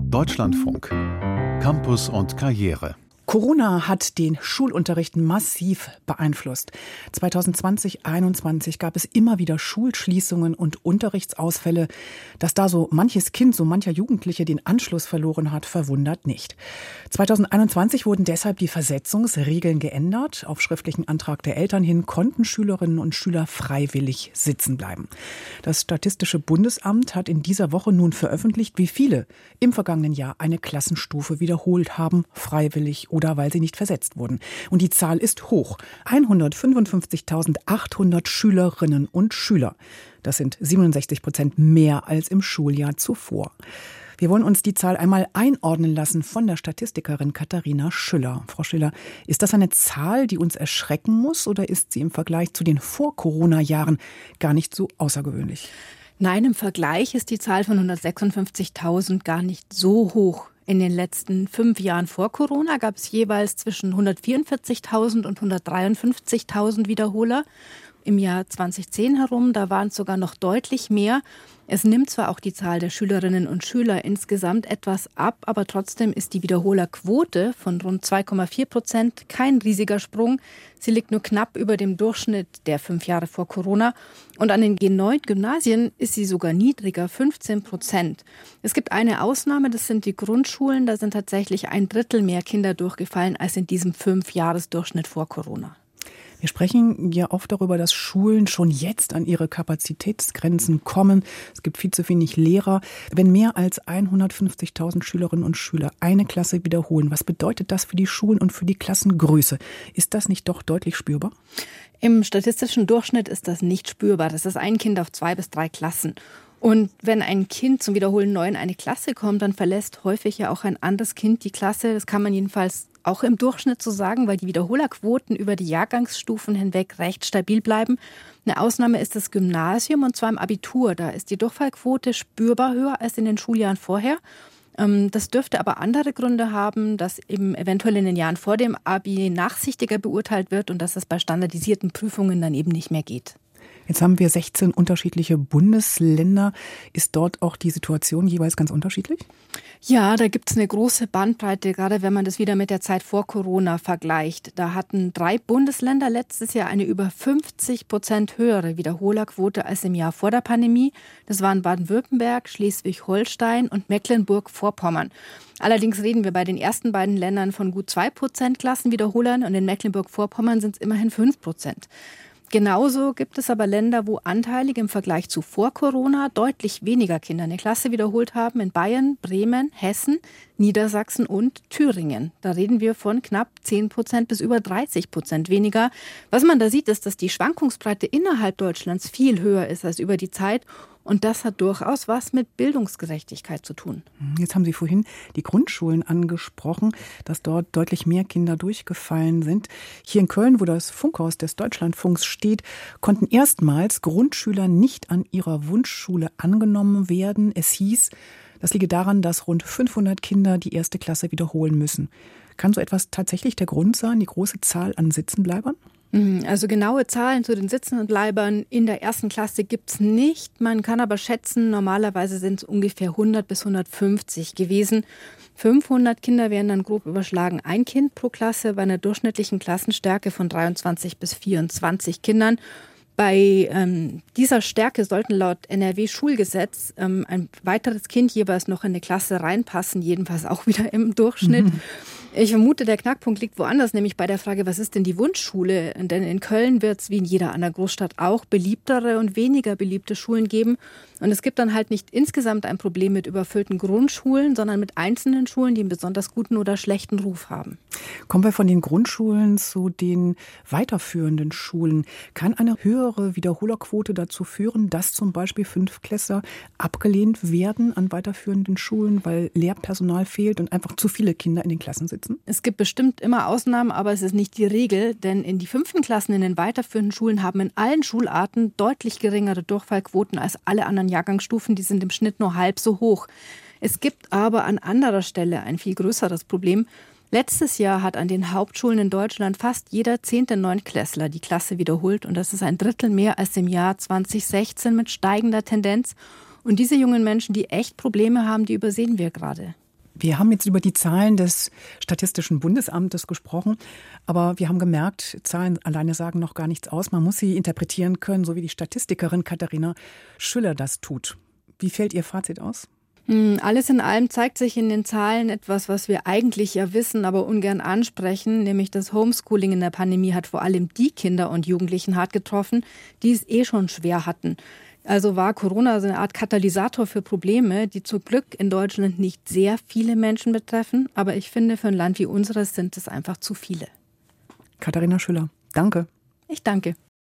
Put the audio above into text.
Deutschlandfunk. Campus und Karriere. Corona hat den Schulunterricht massiv beeinflusst. 2020/21 gab es immer wieder Schulschließungen und Unterrichtsausfälle. Dass da so manches Kind, so mancher Jugendliche den Anschluss verloren hat, verwundert nicht. 2021 wurden deshalb die Versetzungsregeln geändert. Auf schriftlichen Antrag der Eltern hin konnten Schülerinnen und Schüler freiwillig sitzen bleiben. Das Statistische Bundesamt hat in dieser Woche nun veröffentlicht, wie viele im vergangenen Jahr eine Klassenstufe wiederholt haben, freiwillig oder weil sie nicht versetzt wurden. Und die Zahl ist hoch. 155.800 Schülerinnen und Schüler. Das sind 67% mehr als im Schuljahr zuvor. Wir wollen uns die Zahl einmal einordnen lassen von der Statistikerin Katharina Schüller. Frau Schüller, ist das eine Zahl, die uns erschrecken muss, oder ist sie im Vergleich zu den Vor-Corona-Jahren gar nicht so außergewöhnlich? Nein, im Vergleich ist die Zahl von 156.000 gar nicht so hoch. In den letzten 5 Jahren vor Corona gab es jeweils zwischen 144.000 und 153.000 Wiederholer. Im Jahr 2010 herum, da waren es sogar noch deutlich mehr. Es nimmt zwar auch die Zahl der Schülerinnen und Schüler insgesamt etwas ab, aber trotzdem ist die Wiederholerquote von rund 2,4% kein riesiger Sprung. Sie liegt nur knapp über dem Durchschnitt der 5 Jahre vor Corona. Und an den G9-Gymnasien ist sie sogar niedriger, 15%. Es gibt eine Ausnahme, das sind die Grundschulen. Da sind tatsächlich 1/3 mehr Kinder durchgefallen als in diesem 5-Jahres-Durchschnitt vor Corona. Wir sprechen ja oft darüber, dass Schulen schon jetzt an ihre Kapazitätsgrenzen kommen. Es gibt viel zu wenig Lehrer. Wenn mehr als 150.000 Schülerinnen und Schüler eine Klasse wiederholen, was bedeutet das für die Schulen und für die Klassengröße? Ist das nicht doch deutlich spürbar? Im statistischen Durchschnitt ist das nicht spürbar. Das ist ein Kind auf 2 bis 3 Klassen. Und wenn ein Kind zum Wiederholen neu in eine Klasse kommt, dann verlässt häufig ja auch ein anderes Kind die Klasse. Das kann man jedenfalls auch im Durchschnitt so sagen, weil die Wiederholerquoten über die Jahrgangsstufen hinweg recht stabil bleiben. Eine Ausnahme ist das Gymnasium, und zwar im Abitur. Da ist die Durchfallquote spürbar höher als in den Schuljahren vorher. Das dürfte aber andere Gründe haben, dass eben eventuell in den Jahren vor dem Abi nachsichtiger beurteilt wird und dass es bei standardisierten Prüfungen dann eben nicht mehr geht. Jetzt haben wir 16 unterschiedliche Bundesländer. Ist dort auch die Situation jeweils ganz unterschiedlich? Ja, da gibt es eine große Bandbreite, gerade wenn man das wieder mit der Zeit vor Corona vergleicht. Da hatten 3 Bundesländer letztes Jahr eine über 50% höhere Wiederholerquote als im Jahr vor der Pandemie. Das waren Baden-Württemberg, Schleswig-Holstein und Mecklenburg-Vorpommern. Allerdings reden wir bei den ersten beiden Ländern von gut 2% Klassenwiederholern und in Mecklenburg-Vorpommern sind es immerhin 5%. Genauso gibt es aber Länder, wo anteilig im Vergleich zu vor Corona deutlich weniger Kinder eine Klasse wiederholt haben. In Bayern, Bremen, Hessen, Niedersachsen und Thüringen. Da reden wir von knapp 10% bis über 30% weniger. Was man da sieht, ist, dass die Schwankungsbreite innerhalb Deutschlands viel höher ist als über die Zeit. Und das hat durchaus was mit Bildungsgerechtigkeit zu tun. Jetzt haben Sie vorhin die Grundschulen angesprochen, dass dort deutlich mehr Kinder durchgefallen sind. Hier in Köln, wo das Funkhaus des Deutschlandfunks steht, konnten erstmals Grundschüler nicht an ihrer Wunschschule angenommen werden. Es hieß, das liege daran, dass rund 500 Kinder die 1. Klasse wiederholen müssen. Kann so etwas tatsächlich der Grund sein, die große Zahl an Sitzenbleibern? Also genaue Zahlen zu den Sitzenbleibern in der 1. Klasse gibt es nicht. Man kann aber schätzen, normalerweise sind es ungefähr 100 bis 150 gewesen. 500 Kinder wären dann grob überschlagen, ein Kind pro Klasse bei einer durchschnittlichen Klassenstärke von 23 bis 24 Kindern. Bei dieser Stärke sollten laut NRW-Schulgesetz ein weiteres Kind jeweils noch in eine Klasse reinpassen, jedenfalls auch wieder im Durchschnitt. Ich vermute, der Knackpunkt liegt woanders, nämlich bei der Frage, was ist denn die Wunschschule? Denn in Köln wird es wie in jeder anderen Großstadt auch beliebtere und weniger beliebte Schulen geben. Und es gibt dann halt nicht insgesamt ein Problem mit überfüllten Grundschulen, sondern mit einzelnen Schulen, die einen besonders guten oder schlechten Ruf haben. Kommen wir von den Grundschulen zu den weiterführenden Schulen. Kann eine höhere Wiederholerquote dazu führen, dass zum Beispiel 5-Klässler abgelehnt werden an weiterführenden Schulen, weil Lehrpersonal fehlt und einfach zu viele Kinder in den Klassen sitzen? Es gibt bestimmt immer Ausnahmen, aber es ist nicht die Regel, denn in die 5. Klassen in den weiterführenden Schulen haben in allen Schularten deutlich geringere Durchfallquoten als alle anderen Jahrgangsstufen. Die sind im Schnitt nur halb so hoch. Es gibt aber an anderer Stelle ein viel größeres Problem. Letztes Jahr hat an den Hauptschulen in Deutschland fast jeder 10. Neunklässler die Klasse wiederholt. Und das ist 1/3 mehr als im Jahr 2016 mit steigender Tendenz. Und diese jungen Menschen, die echt Probleme haben, die übersehen wir gerade. Wir haben jetzt über die Zahlen des Statistischen Bundesamtes gesprochen, aber wir haben gemerkt, Zahlen alleine sagen noch gar nichts aus. Man muss sie interpretieren können, so wie die Statistikerin Katharina Schüller das tut. Wie fällt Ihr Fazit aus? Alles in allem zeigt sich in den Zahlen etwas, was wir eigentlich ja wissen, aber ungern ansprechen, nämlich das Homeschooling in der Pandemie hat vor allem die Kinder und Jugendlichen hart getroffen, die es schon schwer hatten. Also war Corona so eine Art Katalysator für Probleme, die zum Glück in Deutschland nicht sehr viele Menschen betreffen. Aber ich finde, für ein Land wie unseres sind es einfach zu viele. Katharina Schüller, danke. Ich danke.